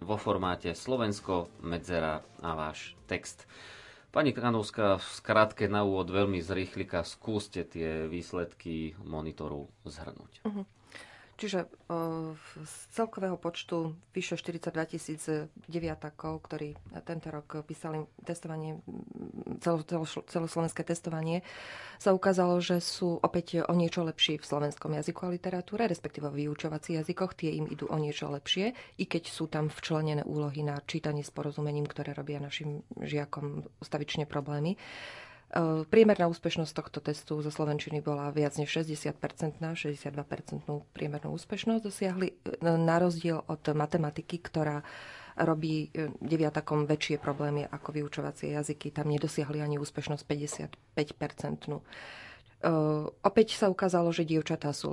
vo formáte Slovensko, medzera a váš text. Pani Kanovská, v skratke na úvod veľmi zrýchlika, skúste tie výsledky monitoru zhrnúť. Čiže z celkového počtu vyše 42 000 deviatakov, ktorí tento rok písali testovanie, celoslovenské testovanie, sa ukázalo, že sú opäť o niečo lepší v slovenskom jazyku a literatúre, respektíve v vyučovacích jazykoch. Tie im idú o niečo lepšie, i keď sú tam včlenené úlohy na čítanie s porozumením, ktoré robia našim žiakom ustavične problémy. Priemerná úspešnosť tohto testu zo slovenčiny bola viac než 60%, 62% priemernú úspešnosť dosiahli, na rozdiel od matematiky, ktorá robí deviatakom väčšie problémy ako vyučovacie jazyky. Tam nedosiahli ani úspešnosť 55%. Opäť sa ukázalo, že dievčatá sú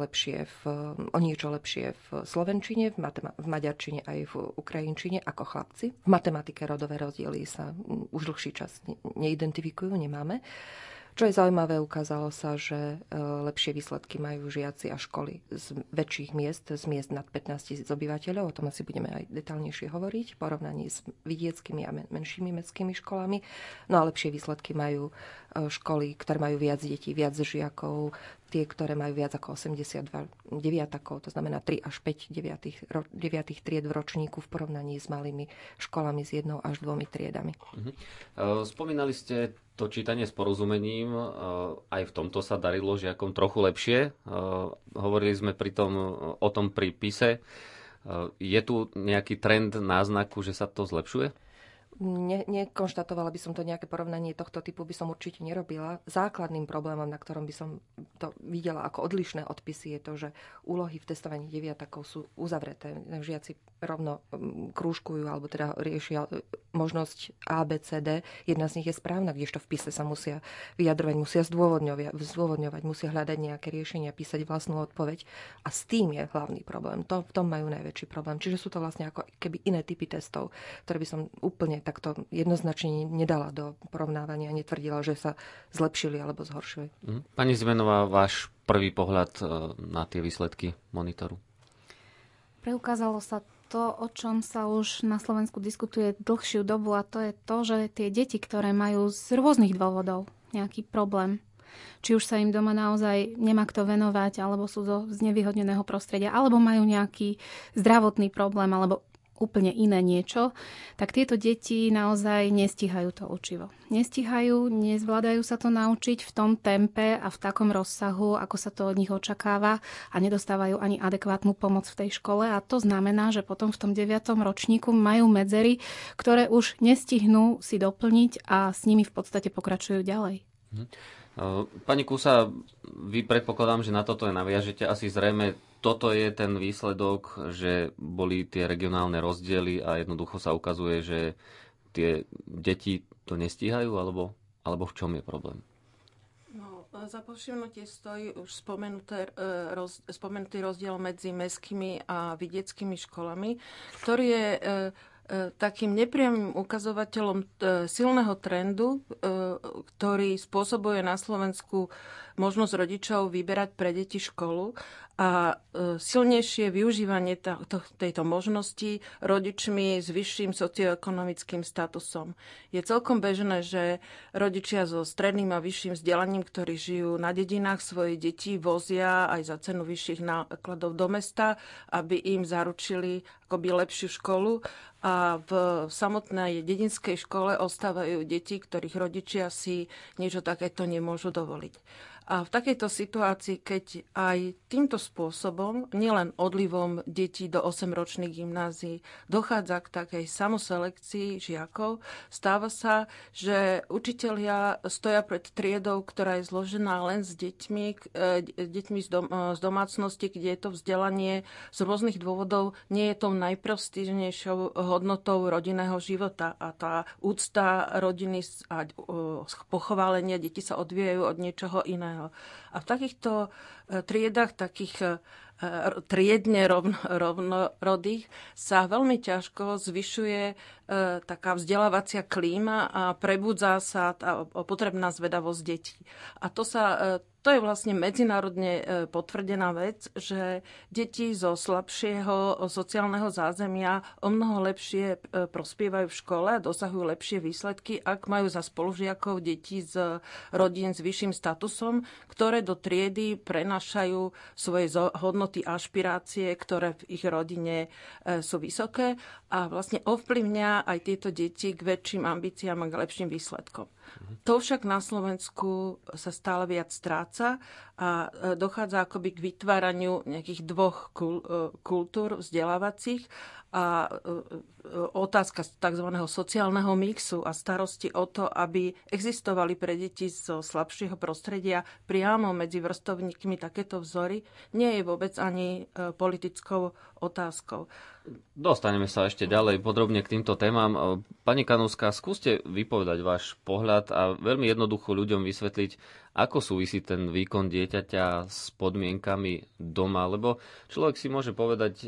o niečo lepšie v slovenčine, v maďarčine aj v ukrajinčine ako chlapci. V matematike rodové rozdiely sa už dlhší čas neidentifikujú, nemáme. Čo je zaujímavé, ukázalo sa, že lepšie výsledky majú žiaci a školy z väčších miest, z miest nad 15 000 obyvateľov. O tom asi budeme aj detálnejšie hovoriť v porovnaní s vidieckými a menšími mestskými školami. No a lepšie výsledky majú školy, ktoré majú viac detí, viac žiakov, tie, ktoré majú viac ako 82 deviatakov, to znamená 3 až 5 deviatých tried v ročníku v porovnaní s malými školami s 1 až 2 triedami. Spomínali ste to čítanie s porozumením. Aj v tomto sa darilo žiakom trochu lepšie. Hovorili sme o tom pri PISE. Je tu nejaký trend náznaku, že sa to zlepšuje? Nekonštatovala by som to, nejaké porovnanie tohto typu by som určite nerobila. Základným problémom, na ktorom by som to videla ako odlišné odpisy, je to, že úlohy v testovaní deviatakov sú uzavreté. Žiaci rovno krúžkujú, alebo teda riešia možnosť A, B, C, D. Jedna z nich je správna, kdežto v pise sa musia vyjadrovať, musia zdôvodňovať, musia hľadať nejaké riešenia, písať vlastnú odpoveď. A s tým je hlavný problém. V tom majú najväčší problém. Čiže sú to vlastne ako keby iné typy testov, ktoré by som úplne takto jednoznačne nedala do porovnávania a netvrdila, že sa zlepšili alebo zhoršili. Pani Zimenová, váš prvý pohľad na tie výsledky monitoru? Preukázalo sa to, o čom sa už na Slovensku diskutuje dlhšiu dobu, a to je to, že tie deti, ktoré majú z rôznych dôvodov nejaký problém, či už sa im doma naozaj nemá kto venovať, alebo sú zo znevýhodneného prostredia, alebo majú nejaký zdravotný problém, alebo úplne iné niečo, tak tieto deti naozaj nestíhajú to učivo. Nestíhajú, nezvládajú sa to naučiť v tom tempe a v takom rozsahu, ako sa to od nich očakáva, a nedostávajú ani adekvátnu pomoc v tej škole, a to znamená, že potom v tom 9. ročníku majú medzery, ktoré už nestihnú si doplniť a s nimi v podstate pokračujú ďalej. Pani Kusa, vy predpokladám, že na toto naviažete asi zrejme. Toto je ten výsledok, že boli tie regionálne rozdiely a jednoducho sa ukazuje, že tie deti to nestíhajú, alebo v čom je problém? No, za povšimnutie stojí už spomenutý rozdiel medzi mestskými a vidieckými školami, ktorý je takým nepriamym ukazovateľom silného trendu, ktorý spôsobuje na Slovensku možnosť rodičov vyberať pre deti školu a silnejšie využívanie tejto možnosti rodičmi s vyšším socioekonomickým statusom. Je celkom bežné, že rodičia so stredným a vyšším vzdelaním, ktorí žijú na dedinách, svoje deti vozia aj za cenu vyšších nákladov do mesta, aby im zaručili akoby lepšiu školu, a v samotnej dedinskej škole ostávajú deti, ktorých rodičia si niečo takéto nemôžu dovoliť. A v takejto situácii, keď aj týmto spôsobom, nielen odlivom detí do 8-ročných gymnázií, dochádza k takej samoselekcii žiakov, stáva sa, že učitelia stoja pred triedou, ktorá je zložená len s deťmi z domácnosti, kde je to vzdelanie z rôznych dôvodov nie je tou najprestížnejšou hodnotou rodinného života. A tá úcta rodiny a pochválenia detí sa odvíjajú od niečoho iného. A v takýchto triedách, takých triedne rovnorodých, sa veľmi ťažko zvyšuje taká vzdelávacia klíma a prebudza sa tá potrebná zvedavosť detí. A to je vlastne medzinárodne potvrdená vec, že deti zo slabšieho sociálneho zázemia o mnoho lepšie prospievajú v škole a dosahujú lepšie výsledky, ak majú za spolužiakov deti z rodín s vyšším statusom, ktoré do triedy prenášajú svoje hodnoty a ašpirácie, ktoré v ich rodine sú vysoké a vlastne ovplyvňa aj tieto deti k väčším ambíciám a k lepším výsledkom. To však na Slovensku sa stále viac stráca a dochádza akoby k vytváraniu nejakých dvoch kultúr vzdelávacích a otázka tzv. Sociálneho mixu a starosti o to, aby existovali pre deti zo slabšieho prostredia priamo medzi vrstovníkmi takéto vzory, nie je vôbec ani politickou otázkou. Dostaneme sa ešte ďalej podrobne k týmto témam. Pani Kanúska, skúste vypovedať váš pohľad a veľmi jednoducho ľuďom vysvetliť, ako súvisí ten výkon dieťaťa s podmienkami doma, lebo človek si môže povedať,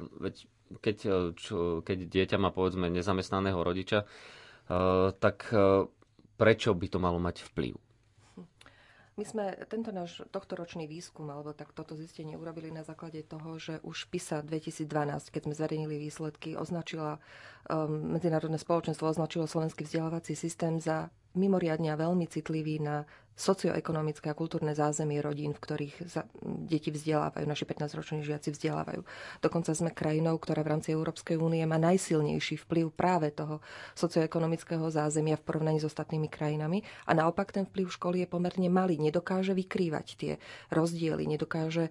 keď dieťa má povedzme nezamestnaného rodiča, tak prečo by to malo mať vplyv? My sme tento náš tohtoročný výskum, alebo tak toto zistenie urobili na základe toho, že už PISA 2012, keď sme zverejnili výsledky, medzinárodné spoločenstvo označilo slovenský vzdelávací systém za mimoriadne a veľmi citlivý na socioekonomické a kultúrne zázemie rodín, v ktorých sa deti vzdelávajú, naši 15-roční žiaci vzdelávajú. Dokonca sme krajinou, ktorá v rámci Európskej únie má najsilnejší vplyv práve toho socioekonomického zázemia v porovnaní s ostatnými krajinami. A naopak ten vplyv školy je pomerne malý, nedokáže vykrývať tie rozdiely, nedokáže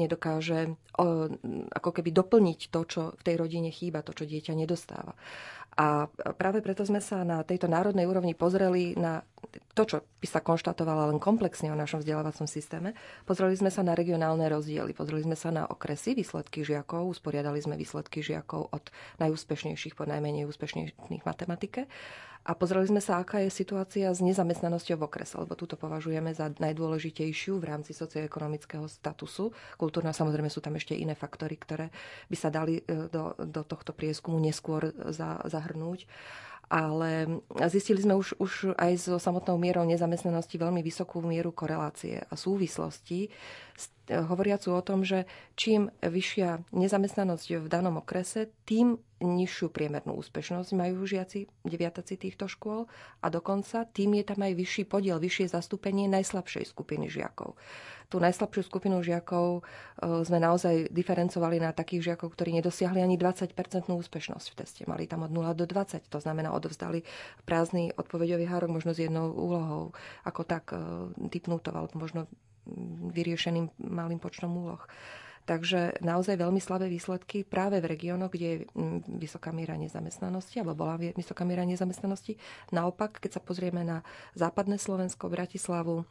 ako keby doplniť to, čo v tej rodine chýba, to, čo dieťa nedostáva. A práve preto sme sa na tejto národnej úrovni pozreli na to, čo by sa konštatovala len komplexne o našom vzdelávacom systéme. Pozreli sme sa na regionálne rozdiely, pozreli sme sa na okresy, výsledky žiakov, usporiadali sme výsledky žiakov od najúspešnejších po najmenej úspešných v matematike. A pozreli sme sa, aká je situácia s nezamestnanosťou v okrese, lebo túto považujeme za najdôležitejšiu v rámci socioekonomického statusu. Kultúrna, samozrejme sú tam ešte iné faktory, ktoré by sa dali do tohto prieskumu neskôr zahrnúť. Ale zistili sme už aj so samotnou mierou nezamestnanosti veľmi vysokú mieru korelácie a súvislosti, hovoriacu o tom, že čím vyššia nezamestnanosť v danom okrese, tým nižšiu priemernú úspešnosť majú žiaci, deviataci týchto škôl a dokonca tým je tam aj vyšší podiel, vyššie zastúpenie najslabšej skupiny žiakov. Tú najslabšiu skupinu žiakov sme naozaj diferencovali na takých žiakov, ktorí nedosiahli ani 20% úspešnosť v teste. Mali tam od 0 do 20, to znamená odovzdali prázdny odpoveďový hárok možno s jednou úlohou, ako tak typnúto, alebo možno vyriešeným malým počtom úloh. Takže naozaj veľmi slabé výsledky práve v regiónoch, kde je vysoká miera nezamestnanosti, alebo bola vysoká miera nezamestnanosti. Naopak, keď sa pozrieme na západné Slovensko, Bratislavu,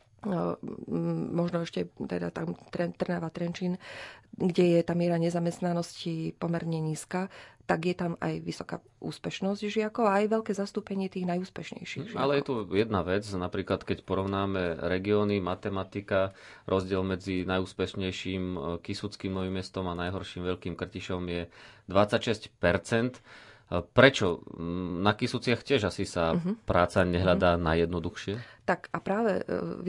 možno ešte teda tam Trnava, Trenčín, kde je tá miera nezamestnanosti pomerne nízka, tak je tam aj vysoká úspešnosť žiakov a aj veľké zastúpenie tých najúspešnejších žiakov. Ale je tu jedna vec, napríklad keď porovnáme regióny, matematika, rozdiel medzi najúspešnejším Kysuckým Novým Mestom a najhorším Veľkým Krtišom je 26%. Prečo? Na Kysuciach tiež asi sa práca nehľadá najjednoduchšie? Tak a práve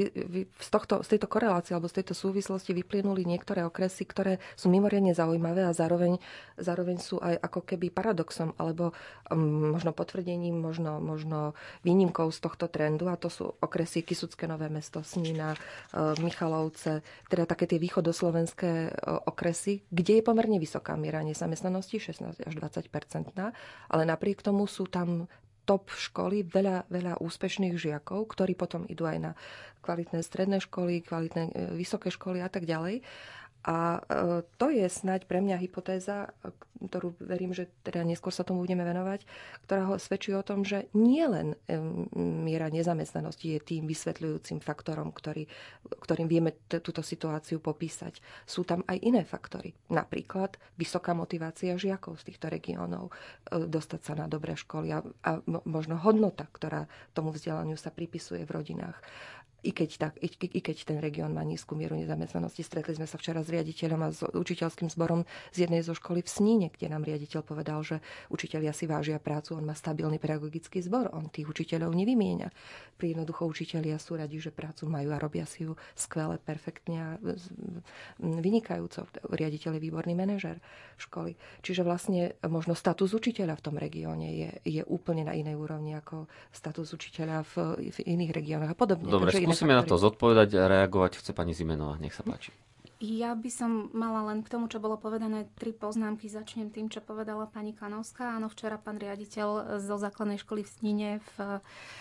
z tejto korelácie alebo z tejto súvislosti vyplynuli niektoré okresy, ktoré sú mimoriadne zaujímavé a zároveň sú aj ako keby paradoxom alebo možno potvrdením, možno výnimkou z tohto trendu. A to sú okresy Kysucké Nové Mesto, Snína, Michalovce, teda také tie východoslovenské okresy, kde je pomerne vysoká miera nezamestnanosti, 16 až 20%, ale napriek tomu sú tam top školy, veľa úspešných žiakov, ktorí potom idú aj na kvalitné stredné školy, kvalitné vysoké školy a tak ďalej. A to je snáď pre mňa hypotéza, ktorú verím, že teda neskôr sa tomu budeme venovať, ktorá svedčí o tom, že nie len miera nezamestnanosti je tým vysvetľujúcim faktorom, ktorým vieme túto situáciu popísať. Sú tam aj iné faktory. Napríklad vysoká motivácia žiakov z týchto regiónov dostať sa na dobré školy a možno hodnota, ktorá tomu vzdelaniu sa pripisuje v rodinách. I keď ten región má nízku mieru nezamestnanosti. Stretli sme sa včera s riaditeľom a s učiteľským zborom z jednej zo školy v Sníne, kde nám riaditeľ povedal, že učitelia si vážia prácu, on má stabilný pedagogický zbor, on tých učiteľov nevymieňa. Pri jednoducho učitelia sú radi, že prácu majú a robia si ju skvele, perfektne a vynikajúco. Riaditeľ je výborný manažér školy. Čiže vlastne možno status učiteľa v tom regióne je úplne na inej úrovni ako status učiteľa v iných regiónoch a podobne. Dobre, skúsime na to zodpovedať a reagovať. Chce pani Zimenová, nech sa páči. Ja by som mala len k tomu, čo bolo povedané, 3 poznámky. Začnem tým, čo povedala pani Kanovská. Áno, včera pán riaditeľ zo základnej školy v Sníne v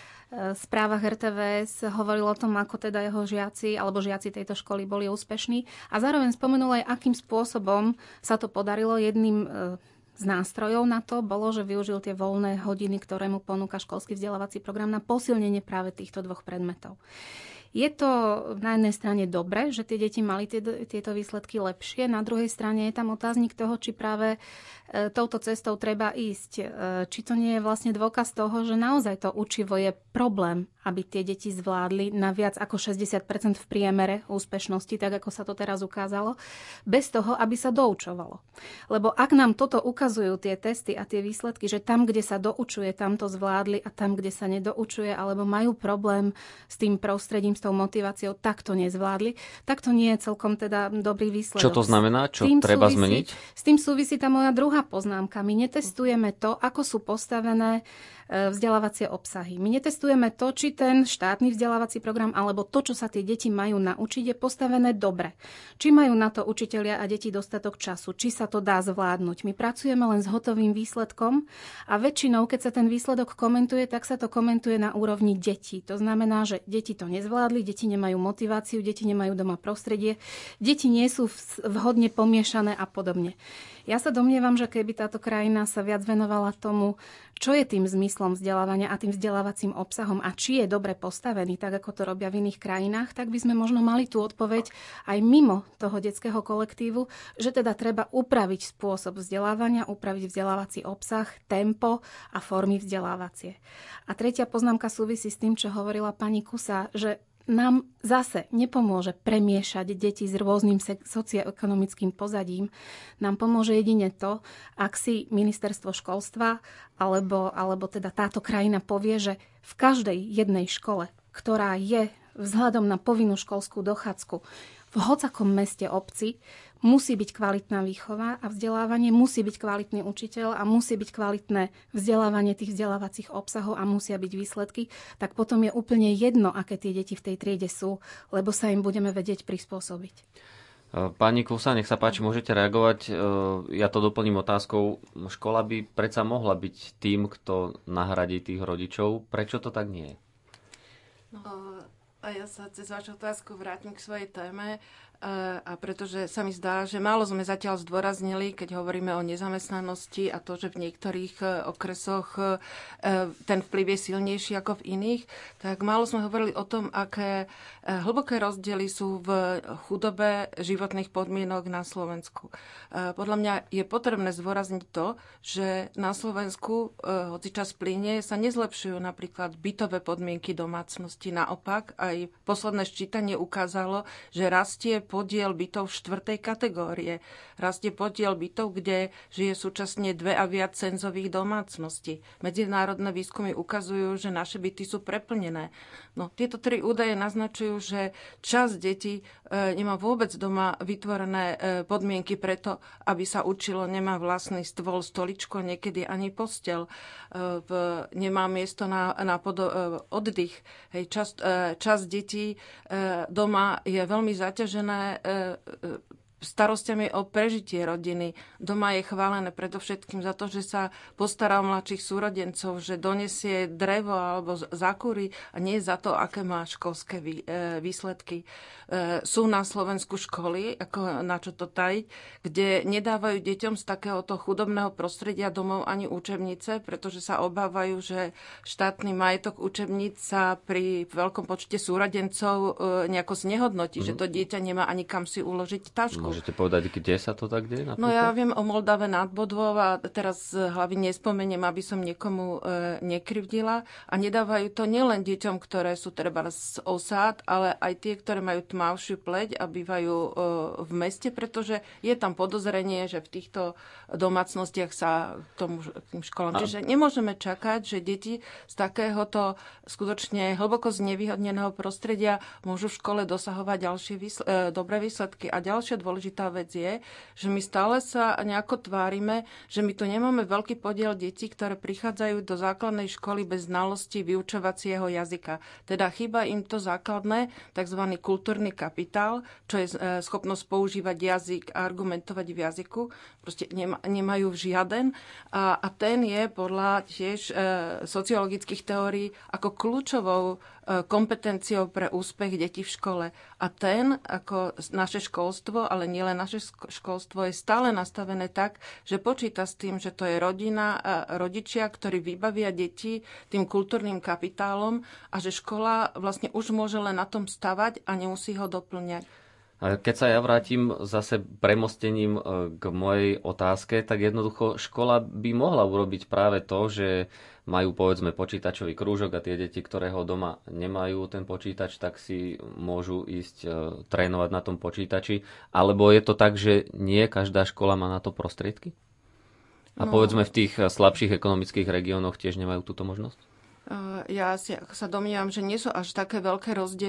správach RTVS hovoril o tom, ako teda jeho žiaci alebo žiaci tejto školy boli úspešní. A zároveň spomenul aj, akým spôsobom sa to podarilo. Jedným z nástrojov na to bolo, že využil tie voľné hodiny, ktoré mu ponúka školský vzdelávací program na posilnenie práve týchto 2 predmetov. Je to na jednej strane dobre, že tie deti mali tieto výsledky lepšie. Na druhej strane je tam otáznik toho, či práve touto cestou treba ísť. Či to nie je vlastne dôkaz toho, že naozaj to učivo je problém, aby tie deti zvládli na viac ako 60% v priemere úspešnosti, tak ako sa to teraz ukázalo, bez toho, aby sa doučovalo. Lebo ak nám toto ukazujú tie testy a tie výsledky, že tam, kde sa doučuje, tam to zvládli a tam, kde sa nedoučuje, alebo majú problém s tým prostredím, tou motiváciou, tak to nezvládli, tak to nie je celkom teda dobrý výsledok. Čo to znamená? Čo treba zmeniť? S tým súvisí tá moja druhá poznámka. My netestujeme to, ako sú postavené vzdelávacie obsahy. My netestujeme to, či ten štátny vzdelávací program alebo to, čo sa tie deti majú naučiť, je postavené dobre. Či majú na to učitelia a deti dostatok času, či sa to dá zvládnuť. My pracujeme len s hotovým výsledkom a väčšinou, keď sa ten výsledok komentuje, tak sa to komentuje na úrovni detí. To znamená, že deti to nezvládli, deti nemajú motiváciu, deti nemajú doma prostredie, deti nie sú vhodne pomiešané a podobne. Ja sa domnievam, že keby táto krajina sa viac venovala tomu, čo je tým zmyslom vzdelávania a tým vzdelávacím obsahom a či je dobre postavený, tak ako to robia v iných krajinách, tak by sme možno mali tú odpoveď aj mimo toho detského kolektívu, že teda treba upraviť spôsob vzdelávania, upraviť vzdelávací obsah, tempo a formy vzdelávacie. A tretia poznámka súvisí s tým, čo hovorila pani Kusa, že nám zase nepomôže premiešať deti s rôznym socioekonomickým pozadím. Nám pomôže jedine to, ak si ministerstvo školstva alebo teda táto krajina povie, že v každej jednej škole, ktorá je vzhľadom na povinnú školskú dochádzku v hocakom meste, obci, musí byť kvalitná výchova a vzdelávanie, musí byť kvalitný učiteľ a musí byť kvalitné vzdelávanie tých vzdelávacích obsahov a musia byť výsledky, tak potom je úplne jedno, aké tie deti v tej triede sú, lebo sa im budeme vedieť prispôsobiť. Pani Kusa, nech sa páči, môžete reagovať. Ja to doplním otázkou. Škola by predsa mohla byť tým, kto nahradí tých rodičov. Prečo to tak nie je? A ja sa cez vašu otázku vrátim k svojej téme. A pretože sa mi zdá, že málo sme zatiaľ zdôraznili, keď hovoríme o nezamestnanosti a to, že v niektorých okresoch ten vplyv je silnejší ako v iných, tak málo sme hovorili o tom, aké hlboké rozdiely sú v chudobe životných podmienok na Slovensku. Podľa mňa je potrebné zdôrazniť to, že na Slovensku, hoci čas plynie, sa nezlepšujú napríklad bytové podmienky domácnosti. Naopak, aj posledné ščítanie ukázalo, že rastie podiel bytov 4. kategórie. Rastie podiel bytov, kde žije súčasne 2 a viac cenzových domácností. Medzinárodné výskumy ukazujú, že naše byty sú preplnené. No, tieto 3 údaje naznačujú, že časť detí nemá vôbec doma vytvorené podmienky preto, aby sa učilo, nemá vlastný stôl, stoličko, niekedy ani posteľ, nemá miesto na oddych. Hej, časť detí doma je veľmi zaťažené starostiami o prežitie rodiny. Doma je chválené predovšetkým za to, že sa postará o mladších súrodencov, že donesie drevo alebo zakúri a nie za to, aké má školské výsledky. Sú na Slovensku školy, ako na čo to tajiť, kde nedávajú deťom z takéhoto chudobného prostredia domov ani učebnice, pretože sa obávajú, že štátny majetok učebníc sa pri veľkom počte súrodencov nejako znehodnotí, že to dieťa nemá ani kam si uložiť tašku. Môžete povedať, kde sa to tak deje? No ja viem o Moldave nad Bodvou a teraz z hlavy nespomeniem, aby som niekomu nekrivdila. A nedávajú to nielen deťom, ktoré sú treba z osád, ale aj tie, ktoré majú tmavšiu pleť a bývajú v meste, pretože je tam podozrenie, že v týchto domácnostiach sa k tým školám. Čiže nemôžeme čakať, že deti z takéhoto skutočne hlboko znevýhodneného prostredia môžu v škole dosahovať ďalšie dobré výsledky. A ďalšia dôležitá vec je, že my stále sa nejako tvárime, že my tu nemáme veľký podiel detí, ktoré prichádzajú do základnej školy bez znalosti vyučovacieho jazyka. Teda chýba im to základné, tzv. Kultúrny kapitál, čo je schopnosť používať jazyk a argumentovať v jazyku. Proste nemajú žiaden. A ten je podľa tiež sociologických teórií ako kľúčovou kompetenciou pre úspech detí v škole. A ten, ako naše školstvo, ale nielen naše školstvo, je stále nastavené tak, že počíta s tým, že to je rodina a rodičia, ktorí vybavia deti tým kultúrnym kapitálom a že škola vlastne už môže len na tom stavať a nemusí ho doplňať. Keď sa ja vrátim zase premostením k mojej otázke, tak jednoducho škola by mohla urobiť práve to, že majú povedzme počítačový krúžok a tie deti, ktoré ho doma nemajú ten počítač, tak si môžu ísť trénovať na tom počítači. Alebo je to tak, že nie každá škola má na to prostriedky? A povedzme v tých slabších ekonomických regiónoch tiež nemajú túto možnosť? Ja sa domnievam, že nie sú až také veľké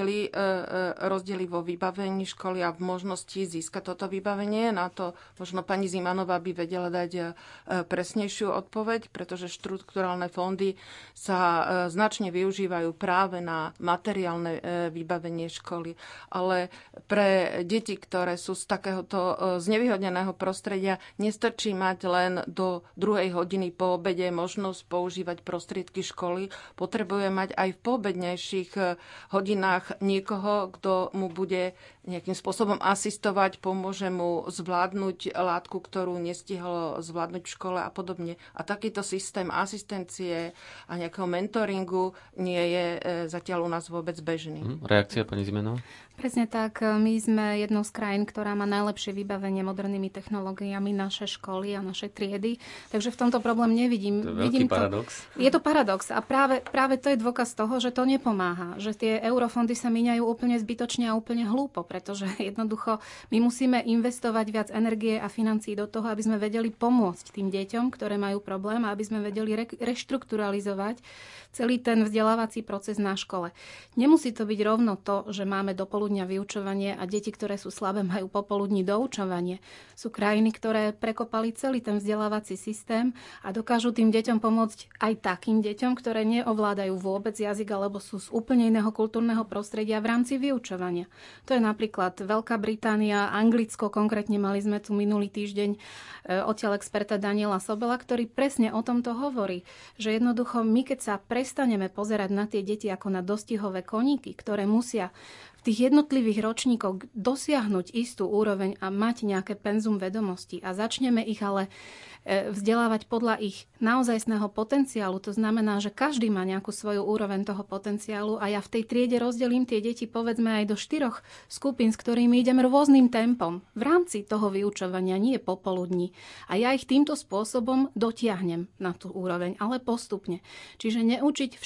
rozdiely vo vybavení školy a v možnosti získať toto vybavenie. Na to možno pani Zimanová by vedela dať presnejšiu odpoveď, pretože štrukturálne fondy sa značne využívajú práve na materiálne vybavenie školy. Ale pre deti, ktoré sú z takéhoto znevýhodneného prostredia, nestačí mať len do 2 hodiny po obede možnosť používať prostriedky školy. Potrebuje mať aj v poobednejších hodinách niekoho, kto mu bude nejakým spôsobom asistovať, pomôže mu zvládnuť látku, ktorú nestihol zvládnuť v škole a podobne. A takýto systém asistencie a nejakého mentoringu nie je zatiaľ u nás vôbec bežný. Reakcia pani Zimenová? Presne tak. My sme jednou z krajín, ktorá má najlepšie vybavenie modernými technológiami, naše školy a naše triedy. Takže v tomto problém nevidím. To je veľký paradox. Je to paradox a práve to je dôkaz toho, že to nepomáha. Že tie eurofondy sa míňajú úplne zbytočne a úplne hlúpo, pretože jednoducho my musíme investovať viac energie a financií do toho, aby sme vedeli pomôcť tým deťom, ktoré majú problém a aby sme vedeli reštrukturalizovať celý ten vzdelávací proces na škole. Nemusí to byť rovno to, že máme dopoludňa vyučovanie a deti, ktoré sú slabé, majú popoludní doučovanie. Sú krajiny, ktoré prekopali celý ten vzdelávací systém a dokážu tým deťom pomôcť aj takým deťom, ktoré neovládajú vôbec jazyk alebo sú z úplne iného kultúrneho prostredia v rámci vyučovania. To je napríklad Veľká Británia, Anglicko, konkrétne mali sme tu minulý týždeň odtiaľ experta Daniela Sobela, ktorý presne o tomto hovorí, že jednoducho my, keď sa prestaneme pozerať na tie deti ako na dostihové koníky, ktoré musia v tých jednotlivých ročníkoch dosiahnuť istú úroveň a mať nejaké penzum vedomostí a začneme ich ale vzdelávať podľa ich naozajstného potenciálu. To znamená, že každý má nejakú svoju úroveň toho potenciálu a ja v tej triede rozdelím tie deti povedzme aj do 4 skupín, s ktorými idem rôznym tempom v rámci toho vyučovania, nie popoludní. A ja ich týmto spôsobom dotiahnem na tú úroveň, ale postupne. Čiže neučiť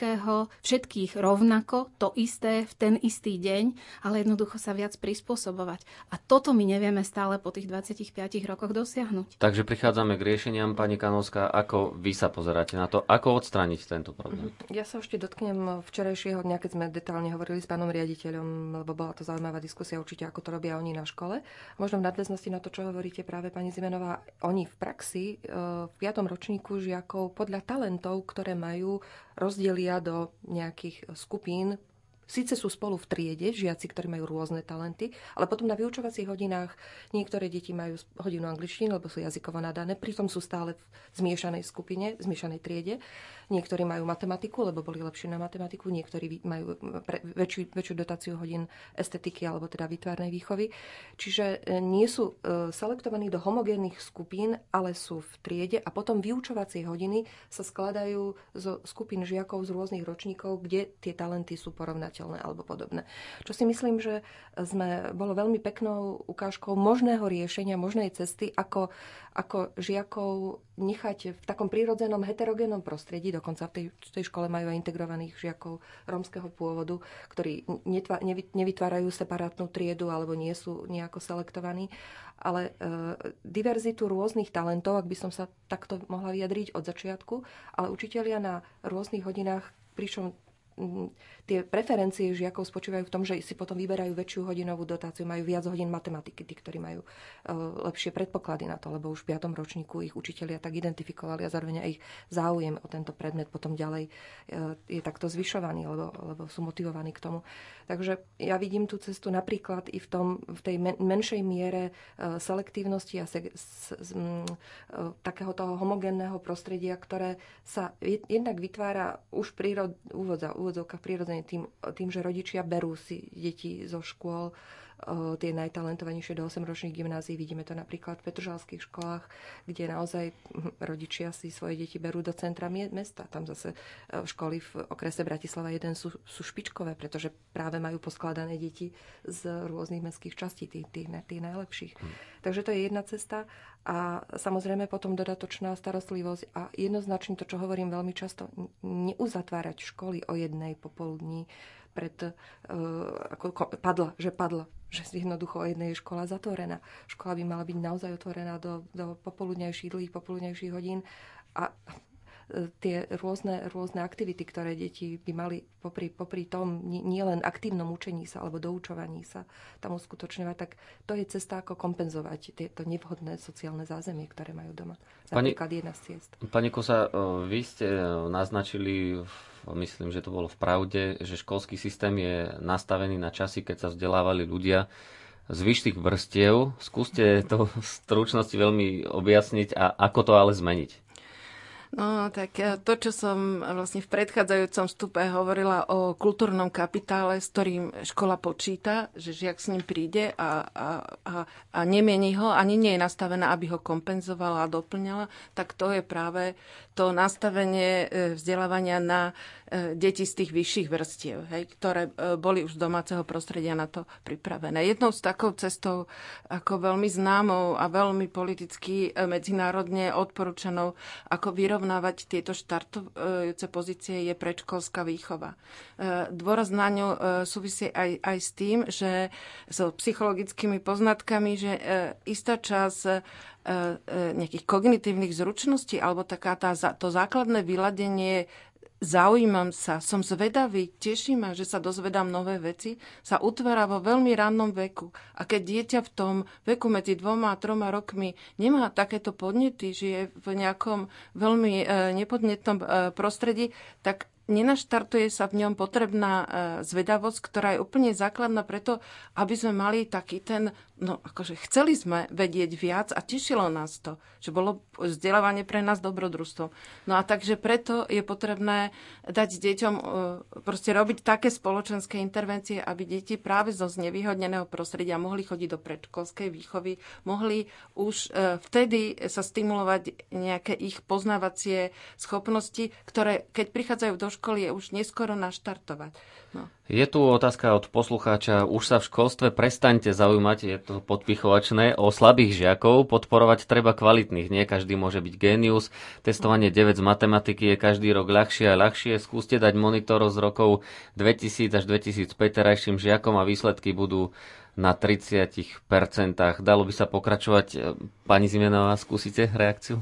všetkých rovnako, to isté v ten istý deň, ale jednoducho sa viac prispôsobovať. A toto my nevieme stále po tých 25 rokoch dosiahnuť. Takže prichádzame k riešeniam, pani Kanovská. Ako vy sa pozeráte na to? Ako odstrániť tento problém? Ja sa ešte dotknem včerajšieho dňa, keď sme detálne hovorili s pánom riaditeľom, lebo bola to zaujímavá diskusia určite, ako to robia oni na škole. Možno v nadväznosti na to, čo hovoríte práve pani Zimenová, oni v praxi v 5. ročníku žiakov podľa talentov, ktoré majú, rozdelia do nejakých skupín. Síce sú spolu v triede, žiaci, ktorí majú rôzne talenty, ale potom na vyučovacích hodinách niektoré deti majú hodinu angličtiny, lebo sú jazykovo nadané, pritom sú stále v zmiešanej skupine, v zmiešanej triede. Niektorí majú matematiku, lebo boli lepšie na matematiku, niektorí majú väčšiu dotáciu hodín estetiky alebo teda výtvarnej výchovy. Čiže nie sú selektovaní do homogénnych skupín, ale sú v triede a potom vyučovacie hodiny sa skladajú zo skupín žiakov z rôznych ročníkov, kde tie talenty sú porovnateľné. nevyučovateľné alebo podobné. Čo si myslím, že bolo veľmi peknou ukážkou možného riešenia, možnej cesty, ako žiakov nechať v takom prírodzenom heterogénnom prostredí, dokonca v tej škole majú aj integrovaných žiakov rómskeho pôvodu, ktorí nevytvárajú separátnu triedu alebo nie sú nejako selektovaní, ale diverzitu rôznych talentov, ak by som sa takto mohla vyjadriť od začiatku, ale učitelia na rôznych hodinách, pričom tie preferencie žiakov spočívajú v tom, že si potom vyberajú väčšiu hodinovú dotáciu, majú viac hodín matematiky, tí, ktorí majú lepšie predpoklady na to, lebo už v 5. ročníku ich učitelia tak identifikovali a zároveň aj ich záujem o tento predmet potom ďalej je takto zvyšovaný, lebo sú motivovaní k tomu. Takže ja vidím tú cestu napríklad i v tej menšej miere selektívnosti a takého toho homogénneho prostredia, ktoré sa jednak vytvára už úvodzovkách prirodzene tým, že rodičia berú si deti zo škôl, tie najtalentovanejšie do 8-ročných gymnázií. Vidíme to napríklad v petržalských školách, kde naozaj rodičia si svoje deti berú do centra mesta. Tam zase školy v okrese Bratislava 1 sú špičkové, pretože práve majú poskladané deti z rôznych mestských častí, tých najlepších. Takže to je jedna cesta. A samozrejme potom dodatočná starostlivosť a jednoznačne to, čo hovorím veľmi často, neuzatvárať školy o 1:00 popoludní padla, že jednoducho o 1:00 je škola zatvorená. Škola by mala byť naozaj otvorená do dlhých popoludnejších hodín a tie rôzne aktivity, ktoré deti by mali popri tom nielen aktívnom učení sa alebo doučovaní sa tam uskutočňovať, tak to je cesta, ako kompenzovať tieto nevhodné sociálne zázemie, ktoré majú doma. Napríklad jedna z ciest. Pani Kusa, vy ste naznačili, myslím, že to bolo v Pravde, že školský systém je nastavený na časy, keď sa vzdelávali ľudia z vyšších vrstiev. Skúste to v stručnosti veľmi objasniť a ako to ale zmeniť. No, tak to, čo som vlastne v predchádzajúcom vstupe hovorila o kultúrnom kapitále, s ktorým škola počíta, že žiak s ním príde a nemieni ho, ani nie je nastavená, aby ho kompenzovala a doplňala, tak to je práve to nastavenie vzdelávania na deti z tých vyšších vrstiev, ktoré boli už z domáceho prostredia na to pripravené. Jednou z takou cestou, ako veľmi známou a veľmi politicky medzinárodne odporúčanou, ako vyrovnávať tieto štartujúce pozície, je predškolská výchova. Dôraz na ňu súvisí aj s tým, že so psychologickými poznatkami, že istá časť nejakých kognitívnych zručností alebo to základné vyladenie zaujímam sa, som zvedavý, teší ma, že sa dozvedám nové veci, sa utvára vo veľmi rannom veku. A keď dieťa v tom veku medzi 2 a 3 rokmi nemá takéto podnety, žije v nejakom veľmi nepodnetnom prostredí, tak nenaštartuje sa v ňom potrebná zvedavosť, ktorá je úplne základná preto, aby sme mali taký ten, chceli sme vedieť viac a tešilo nás to, že bolo vzdelávanie pre nás dobrodružstvom. No a takže preto je potrebné dať deťom proste robiť také spoločenské intervencie, aby deti práve zo znevýhodneného prostredia mohli chodiť do predškolskej výchovy, mohli už vtedy sa stimulovať nejaké ich poznávacie schopnosti, ktoré keď prichádzajú do školy, je už neskoro naštartovať. No. Je tu otázka od poslucháča. Už sa v školstve prestaňte zaujímať, je to podpichovačné, o slabých žiakov. Podporovať treba kvalitných. Nie každý môže byť génius. Testovanie 9 z matematiky je každý rok ľahšie a ľahšie. Skúste dať monitor z rokov 2000 až 2005 terajším žiakom a výsledky budú na 30%. Dalo by sa pokračovať. Pani Zimenová, skúsite reakciu?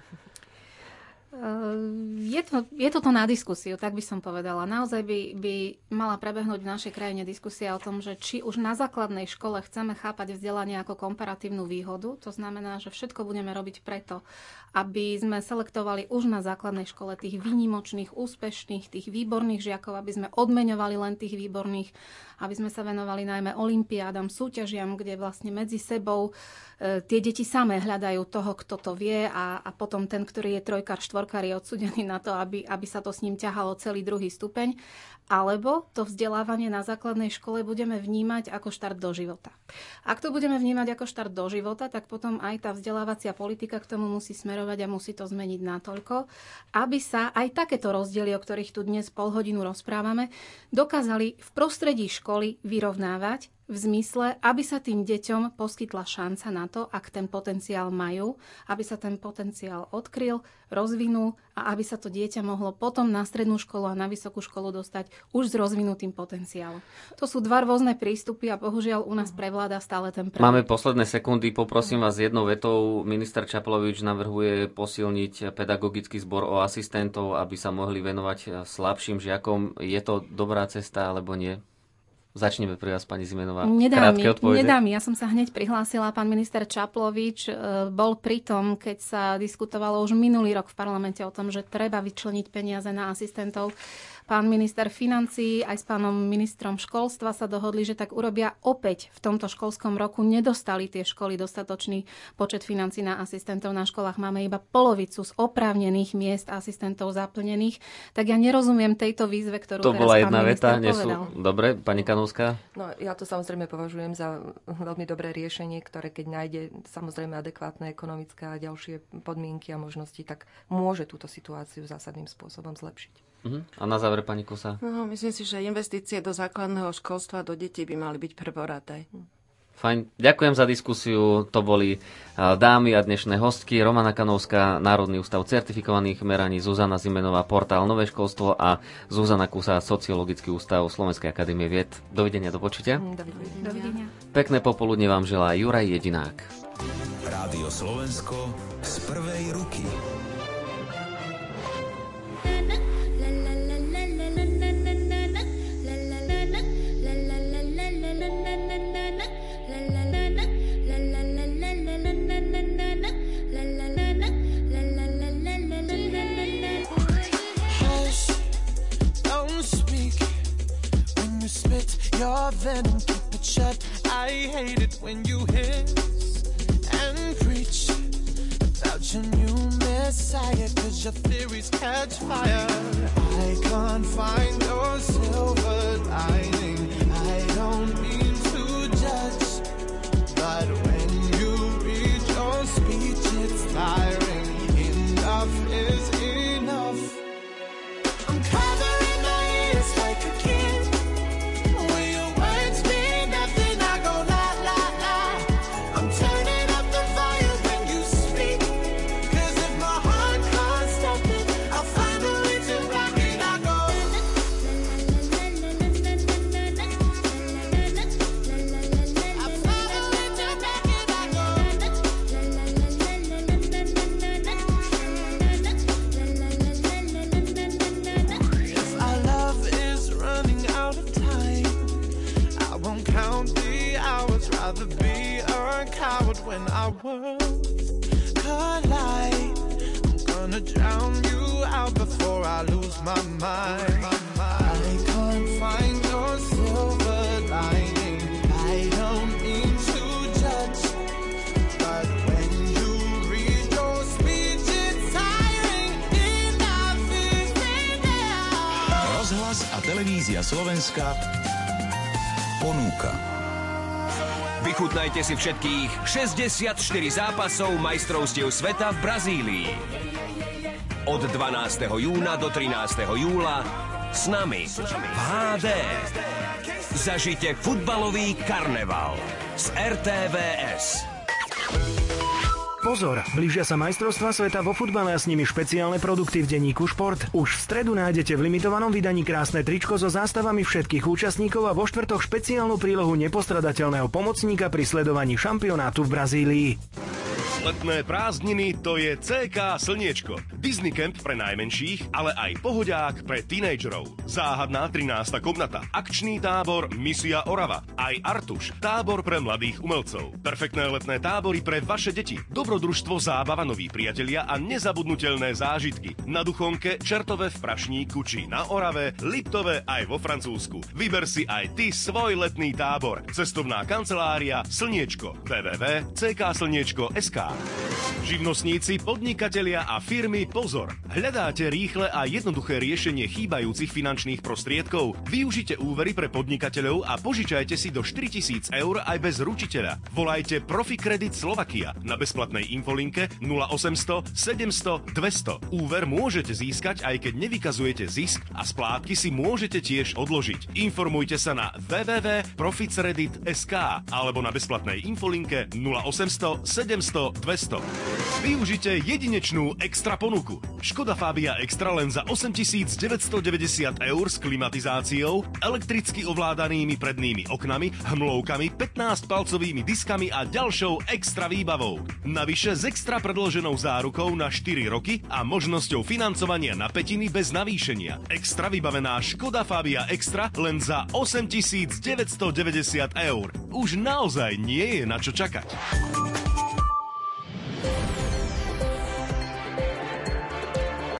Je toto na diskusiu, tak by som povedala. Naozaj by mala prebehnúť v našej krajine diskusia o tom, že či už na základnej škole chceme chápať vzdelanie ako komparatívnu výhodu. To znamená, že všetko budeme robiť preto, aby sme selektovali už na základnej škole tých výnimočných, úspešných, tých výborných žiakov, aby sme odmeňovali len tých výborných, aby sme sa venovali najmä olympiádam, súťažiam, kde vlastne medzi sebou tie deti samé hľadajú toho, kto to vie a potom ten, ktorý je trojkár, štvorkár, je odsúdený na to, to, aby sa to s ním ťahalo celý druhý stupeň, alebo to vzdelávanie na základnej škole budeme vnímať ako štart do života. Ak to budeme vnímať ako štart do života, tak potom aj tá vzdelávacia politika k tomu musí smerovať a musí to zmeniť natoľko, aby sa aj takéto rozdiely, o ktorých tu dnes pol hodinu rozprávame, dokázali v prostredí školy vyrovnávať v zmysle, aby sa tým deťom poskytla šanca na to, ak ten potenciál majú, aby sa ten potenciál odkryl, rozvinul a aby sa to dieťa mohlo potom na strednú školu a na vysokú školu dostať už s rozvinutým potenciálom. To sú dva rôzne prístupy a bohužiaľ u nás prevláda stále ten prvý. Máme posledné sekundy, poprosím vás jednou vetou. Minister Čaplovič navrhuje posilniť pedagogický zbor o asistentov, aby sa mohli venovať slabším žiakom. Je to dobrá cesta alebo nie? Začneme pri vás, pani Zimenová. Krátke odpovede. Nedá mi. Ja som sa hneď prihlásila. Pán minister Čaplovič bol pri tom, keď sa diskutovalo už minulý rok v parlamente o tom, že treba vyčleniť peniaze na asistentov. Pán minister financií aj s pánom ministrom školstva sa dohodli, že tak urobia opäť v tomto školskom roku. Nedostali tie školy dostatočný počet financií na asistentov. Na školách máme iba polovicu z oprávnených miest asistentov zaplnených. Tak ja nerozumiem tejto výzve, ktorú to teraz bola pán jedna minister veta, povedal. Dobre, pani Kanovská? No, ja to samozrejme považujem za veľmi dobré riešenie, ktoré keď nájde samozrejme adekvátne ekonomické a ďalšie podmienky a možnosti, tak môže túto situáciu zásadným spôsobom zlepšiť. A na záver, pani Kusa? No, myslím si, že investície do základného školstva do detí by mali byť prvoradé. Fajn. Ďakujem za diskusiu. To boli dámy a dnešné hostky. Romana Kanovská, Národný ústav certifikovaných meraní, Zuzana Zimenová, portál Nové školstvo a Zuzana Kusa, Sociologický ústav Slovenskej akadémie vied. Dovidenia, do počutia. Dovidenia. Pekné popoludne vám želá Juraj Jedinák. Rádio Slovensko z prvej ruky. Your venom, keep it shut. I hate it when you hiss and preach about your new messiah, 'cause your theories catch fire. I can't find your silver lining. I don't mean to judge, but when you read your speech, it's tiring. Enough is enough. I'm covering my ears like a kid. When our worlds collide, I'm gonna drown you out before I lose my mind. I can't find your silver lining. I don't mean to judge, but when you read your speech, it's tiring. Enough is enough. Rozhlas a televízia Slovenska ponúka. Vychutnajte si všetkých 64 zápasov majstrovstiev sveta v Brazílii. Od 12. júna do 13. júla s nami v HD. Zažite futbalový karneval z RTVS. Pozor, blížia sa majstrovstvá sveta vo futbale a s nimi špeciálne produkty v denníku Šport. Už v stredu nájdete v limitovanom vydaní krásne tričko so zástavami všetkých účastníkov a vo štvrtok špeciálnu prílohu nepostradateľného pomocníka pri sledovaní šampionátu v Brazílii. Letné prázdniny to je CK Slniečko. Disney Camp pre najmenších, ale aj pohoďák pre tínedžerov. Záhadná 13. komnata. Akčný tábor Misia Orava. Aj Artuš. Tábor pre mladých umelcov. Perfektné letné tábory pre vaše deti. Dobrodružstvo, zábava, noví priatelia a nezabudnutelné zážitky. Na Duchonke, Čertove v Prašníku či na Orave, Liptove aj vo Francúzsku. Vyber si aj ty svoj letný tábor. Cestovná kancelária Slniečko. www.ckslniečko.sk Živnostníci, podnikatelia a firmy, pozor! Hľadáte rýchle a jednoduché riešenie chýbajúcich finančných prostriedkov? Využite úvery pre podnikateľov a požičajte si do 4 000 eur aj bez ručiteľa. Volajte Profikredit Slovakia na bezplatnej infolinke 0800 700 200. Úver môžete získať, aj keď nevykazujete zisk a splátky si môžete tiež odložiť. Informujte sa na www.profitcredit.sk alebo na bezplatnej infolinke 0800 700 200. Využite jedinečnú extra ponuku. Škoda Fabia Extra len za 8 990 eur s klimatizáciou, elektricky ovládanými prednými oknami, hmlovkami, 15-palcovými diskami a ďalšou extra výbavou. Navyše s extra predĺženou zárukou na 4 roky a možnosťou financovania na pätiny bez navýšenia. Extra vybavená Škoda Fabia Extra len za 8 990 eur. Už naozaj nie je na čo čakať.